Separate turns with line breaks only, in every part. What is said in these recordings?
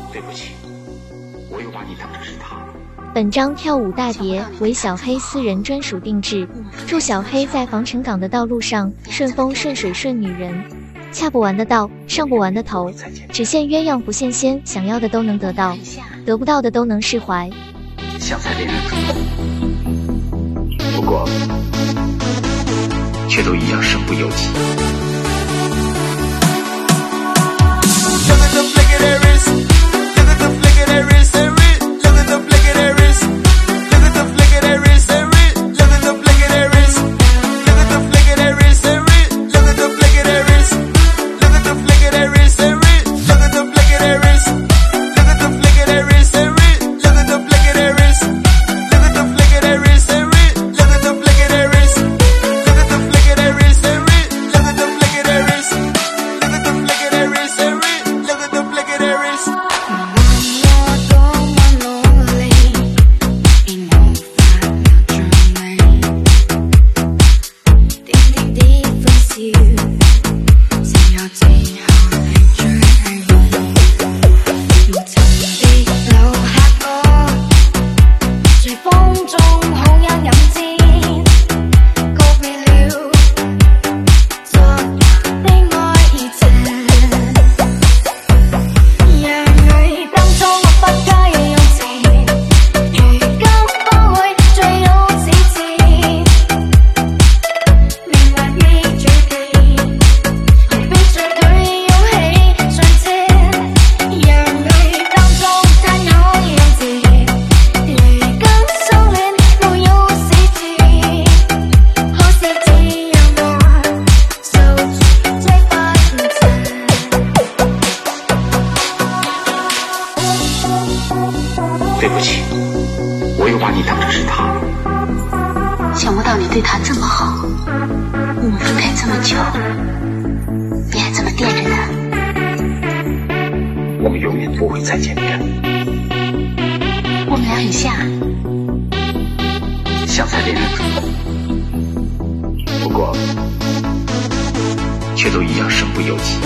对不起，我又把你当成是他。
本章跳舞大碟为小黑私人专属定制，祝小黑在防城港的道路上顺风顺水顺女人，恰不完的道，上不完的头，只羡鸳鸯不羡仙，想要的都能得到，得不到的都能释怀。
想在恋人中，不过却都一样身不由己。对不起，我又把你当成是他。
想不到你对他这么好，我们分开这么久，你还这么惦着他。
我们永远不会再见面。
我们俩很像，
像在恋人中，不过却都一样身不由己。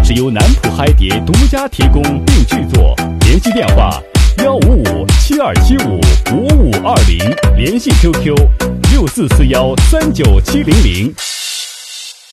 是由南浦嗨蝶独家提供并制作，联系电话15572755520，联系 QQ6441397000。